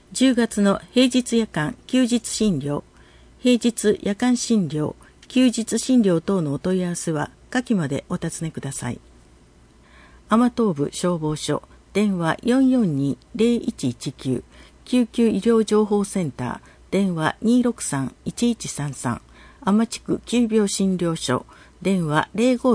10月の平日夜間休日診療、平日夜間診療、休日診療等のお問い合わせは下記までお尋ねください。天東部消防署、電話 442-0119、救急医療情報センター、電話 263-1133、天地区急病診療所、電話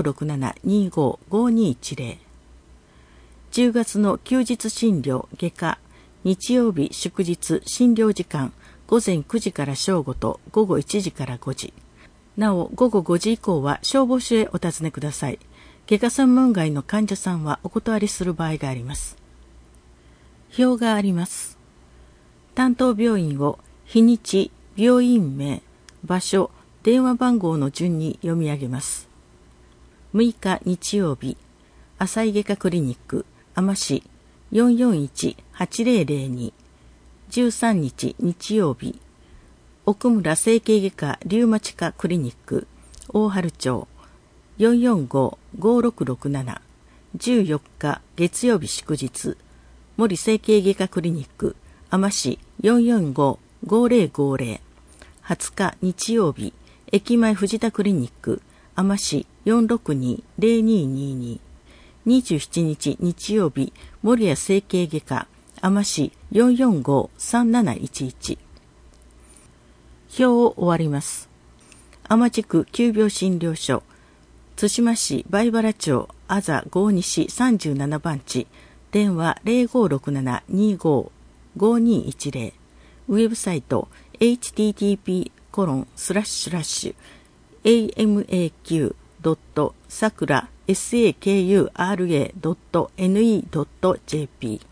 0567-25-5210。10月の休日診療外科、日曜日祝日診療時間、午前9時から正午と午後1時から5時。なお、午後5時以降は消防署へお尋ねください。外科専門外の患者さんはお断りする場合があります。表があります。担当病院を日にち、病院名、場所、電話番号の順に読み上げます。6日日曜日、浅井外科クリニック、天市 441-8002。13日日曜日、奥村整形外科リウマチ科クリニック、大原町 445-5667。14日月曜日祝日、森整形外科クリニック、天市 445-5050。20日日曜日、駅前藤田クリニック、天市 462-0222。27日日曜日、守谷整形外科、天市 445-3711。表を終わります。天地区急病診療所、対馬市梅原町あざ郷西37番地、電話 0567-25-5210。ウェブサイト http://amaq.sakura.ne.jp。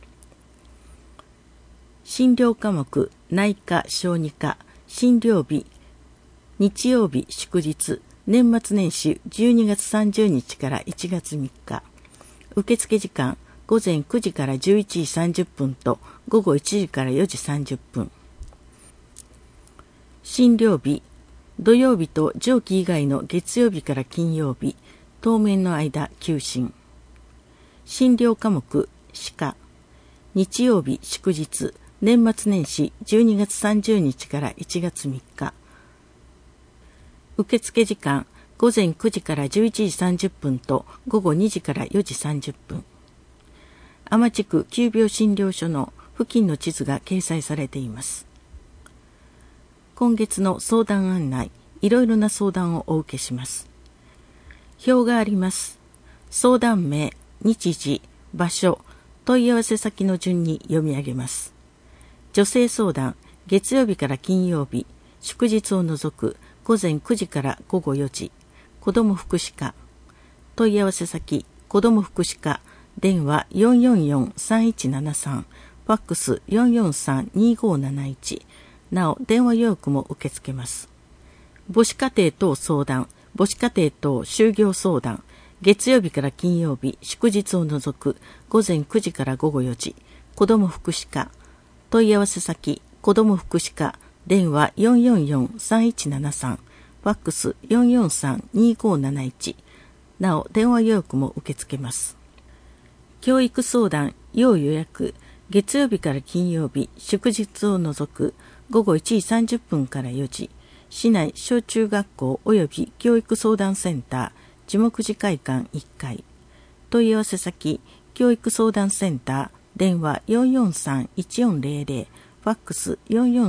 診療科目、内科小児科、診療日、日曜日祝日、年末年始12月30日から1月3日。受付時間、午前9時から11時30分と午後1時から4時30分。診療日、土曜日と上記以外の月曜日から金曜日、当面の間休診。診療科目、歯科、日曜日祝日、年末年始12月30日から1月3日。受付時間、午前9時から11時30分と午後2時から4時30分。天地区急病診療所の付近の地図が掲載されています。今月の相談案内、いろいろな相談をお受けします。表があります。相談名、日時、場所、問い合わせ先の順に読み上げます。女性相談、月曜日から金曜日、祝日を除く午前9時から午後4時。子ども福祉課。問い合わせ先、子ども福祉課、電話 444-3173、ファックス 443-2571。なお、電話予約も受け付けます。母子家庭等相談、母子家庭等就業相談、月曜日から金曜日、祝日を除く午前9時から午後4時。子ども福祉課。問い合わせ先、子ども福祉課、電話 444-3173、ファックス 443-2571。なお、電話予約も受け付けます。教育相談、要予約、月曜日から金曜日、祝日を除く午後1時30分から4時。市内小中学校及び教育相談センター、樹木寺会館1階。問い合わせ先、教育相談センター、電話 443-1400、ファックス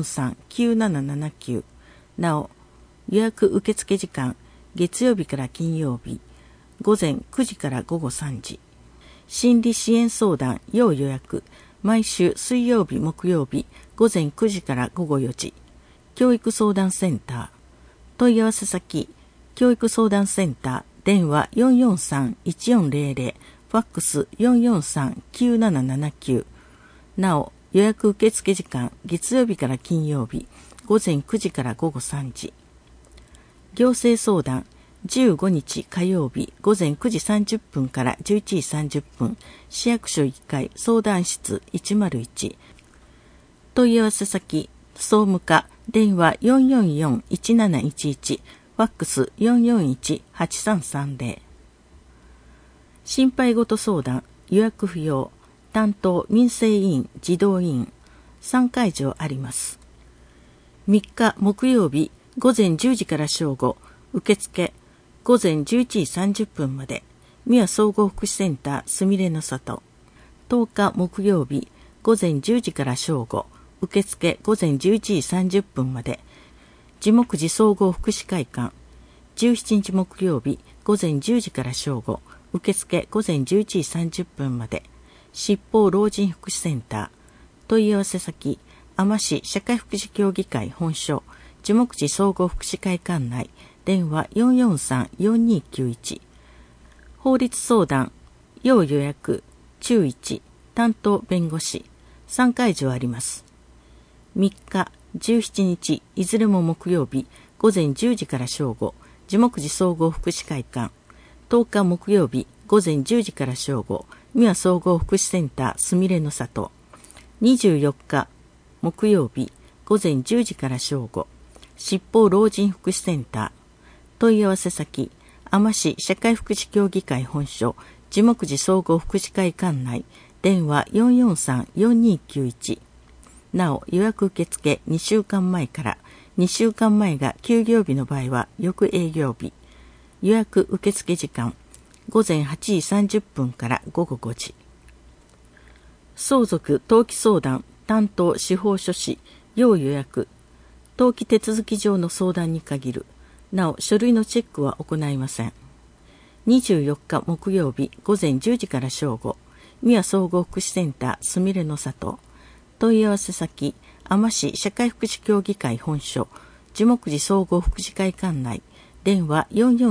443-9779。なお、予約受付時間、月曜日から金曜日、午前9時から午後3時。心理支援相談、要予約、毎週水曜日、木曜日、午前9時から午後4時。教育相談センター。問い合わせ先、教育相談センター、電話 443-1400、ファックス 443-9779。なお、予約受付時間、月曜日から金曜日、午前9時から午後3時。行政相談、15日火曜日、午前9時30分から11時30分、市役所1階相談室101。問い合わせ先、総務課、電話 444-1711、ファックス 441-8330。心配事相談、予約不要、担当民生委員、児童委員、 3会場あります。3日木曜日午前10時から正午、受付午前11時30分まで、三輪総合福祉センターすみれの里。10日木曜日午前10時から正午、受付午前11時30分まで、地木寺総合福祉会館。17日木曜日午前10時から正午、受付午前11時30分まで、七宝老人福祉センター。問い合わせ先、海士社会福祉協議会本所、地木寺総合福祉会館内、電話 443-4291。法律相談、要予約、中1、担当弁護士、3会場あります。3日、17日、いずれも木曜日、午前10時から正午、地木寺総合福祉会館。10日木曜日、午前10時から正午、三輪総合福祉センターすみれの里。24日木曜日午前10時から正午、七宝老人福祉センター。問い合わせ先、海士社会福祉協議会本所、地木寺総合福祉会館内、電話 443-4291。なお、予約受付2週間前から、2週間前が休業日の場合は翌営業日。予約受付時間、午前8時30分から午後5時。相続登記相談担当司法書士要予約。登記手続き上の相談に限る。なお書類のチェックは行いません。24日木曜日午前10時から正午、三輪総合福祉センターすみれの里。問い合わせ先、海士社会福祉協議会本所、地木寺総合福祉会館内、電話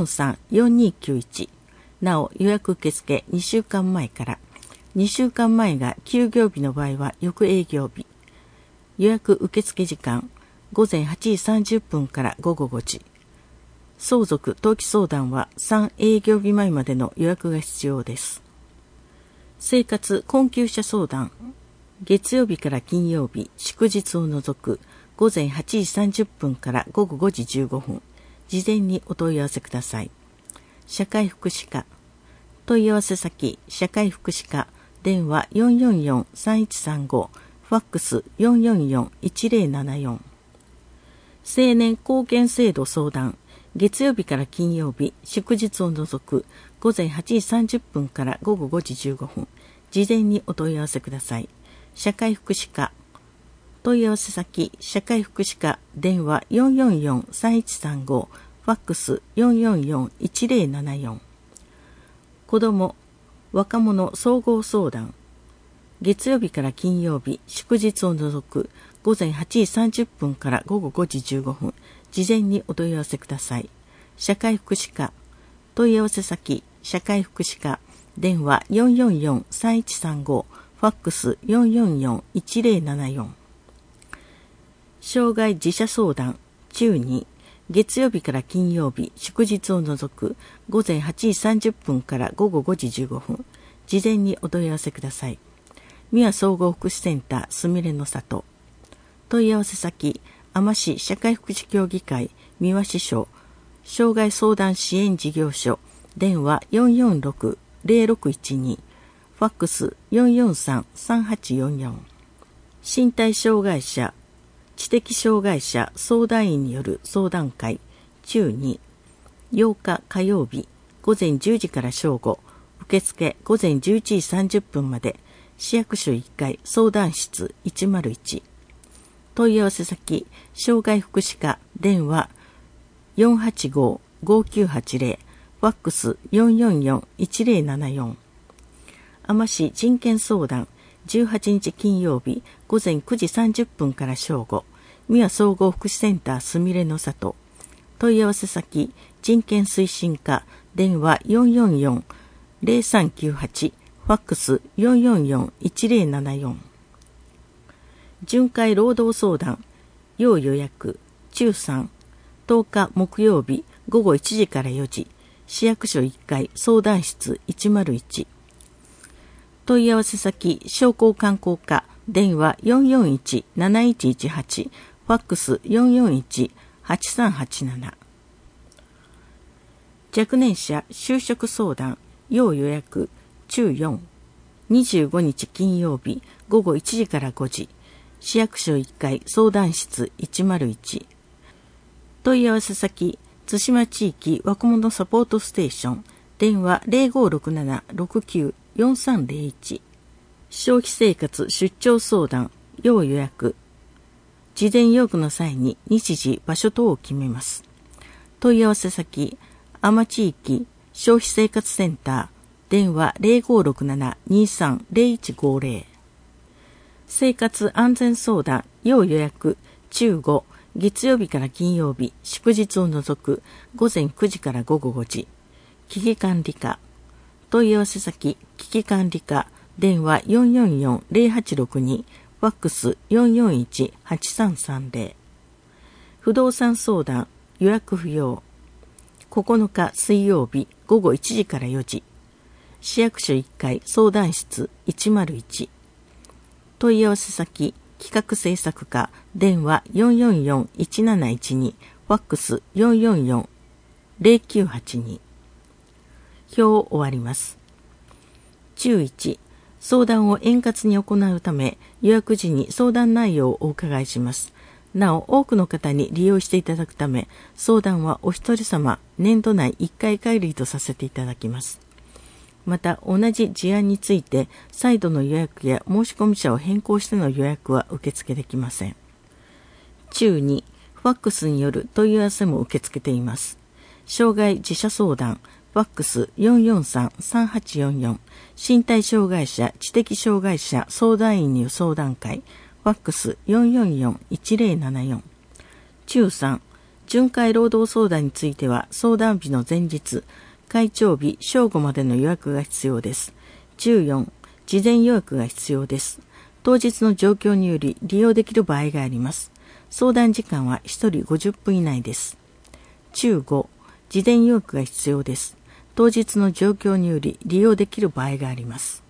443-4291。なお予約受付2週間前から、2週間前が休業日の場合は翌営業日。予約受付時間、午前8時30分から午後5時。相続登記相談は3営業日前までの予約が必要です。生活困窮者相談、月曜日から金曜日、祝日を除く午前8時30分から午後5時15分、事前にお問い合わせください。社会福祉課、問い合わせ先、社会福祉課、電話 444-3135、ファックス 444-1074。青年貢献制度相談、月曜日から金曜日、祝日を除く午前8時30分から午後5時15分、事前にお問い合わせください。社会福祉課、問い合わせ先、社会福祉課、電話 444-3135、ファックス 444-1074。子ども若者総合相談、月曜日から金曜日、祝日を除く午前8時30分から午後5時15分、事前にお問い合わせください。社会福祉課、問い合わせ先、社会福祉課、電話 444-3135、ファックス 444-1074。障害自社相談、中2、月曜日から金曜日、祝日を除く午前8時30分から午後5時15分、事前にお問い合わせください。三輪総合福祉センターすみれの里。問い合わせ先、海士社会福祉協議会三輪支所、障害相談支援事業所、電話 446-0612、ファックス 443-3844。身体障害者、知的障害者相談員による相談会、中2、8日火曜日、午前10時から正午、受付午前11時30分まで、市役所1階相談室101。問い合わせ先、障害福祉課、電話 485-5980、ファックス 444-1074。海士人権相談、18日金曜日午前9時30分から正午、三輪総合福祉センターすみれの里。問い合わせ先、人権推進課、電話 444-0398、ファックス 444-1074。巡回労働相談、要予約、中3、10日木曜日午後1時から4時、市役所1階相談室101。問い合わせ先、商工観光課、電話 441-7118、ファックス 441-8387。若年者就職相談、要予約、中4、25日金曜日午後1時から5時、 市役所1階相談室101。問い合わせ先、津島地域若者サポートステーション、電話 0567-69-4301。消費生活出張相談、要予約。事前予約の際に日時、場所等を決めます。問い合わせ先、天地域消費生活センター、電話 0567-23-0150。生活安全相談、要予約、中午、月曜日から金曜日、祝日を除く、午前9時から午後5時。危機管理課。問い合わせ先、危機管理課、電話 444-0862、ファックス 441-8330。不動産相談、予約不要。9日水曜日午後1時から4時。市役所1階相談室101。問い合わせ先、企画制作課、電話 444-1712、ファックス 444-0982。表を終わります。注1、相談を円滑に行うため、予約時に相談内容をお伺いします。なお、多くの方に利用していただくため、相談はお一人様、年度内1回限りとさせていただきます。また、同じ事案について、再度の予約や申込者を変更しての予約は受付できません。注2、ファックスによる問い合わせも受け付けています。障害自社相談、ファックス 443-3844、身体障害者、知的障害者相談員による相談会、ファックス 444-1074。中3、巡回労働相談については相談日の前日、会長日正午までの予約が必要です。中4、事前予約が必要です。当日の状況により利用できる場合があります。相談時間は1人50分以内です。中5、事前予約が必要です。当日の状況により利用できる場合があります。